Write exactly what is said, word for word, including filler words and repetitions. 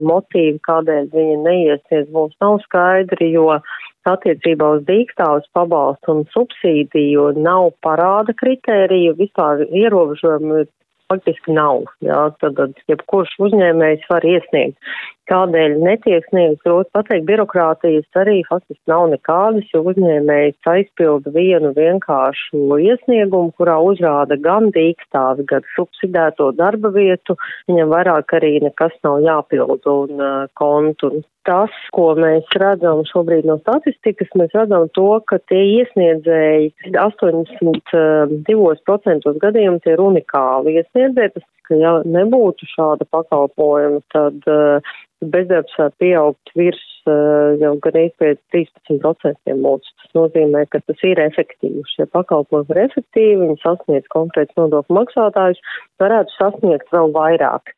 motīvi, kādēļ viņi neiesniedz, mums nav skaidri, jo attiecībā uz dīkstāves pabalstu un subsīdiju nav parāda kritēriju, vispār ierobežojumu faktiski nav. Jā, tad, jebkurš uzņēmējs var iesniegt. Kādēļ netiek sniegts, grūti pateikt, birokrātijas arī faktiski nav nekādas, jo uzņēmējs aizpilda vienu vienkāršu iesniegumu, kurā uzrāda gan dīkstāvi, gan subsidēto darba vietu, viņam vairāk arī nekas nav jāpilda un uh, kontu. Tas, ko mēs redzam šobrīd no statistikas, mēs redzam to, ka tie iesniedzēji astoņdesmit divos procentos gadījumu tie ir unikāli iesniedzēji, tas, ka ja nebūtu šāda pakalpojuma, tad uh, bezdarbs var pieaugt virs uh, jau gan pēc trīspadsmit procentiem mūsu. Tas nozīmē, ka tas ir efektīvi. Šie pakalpojumi ir efektīvi, viņi sasniedz konkrēts nodokļu maksātājus, varētu sasniegt vēl vairāk.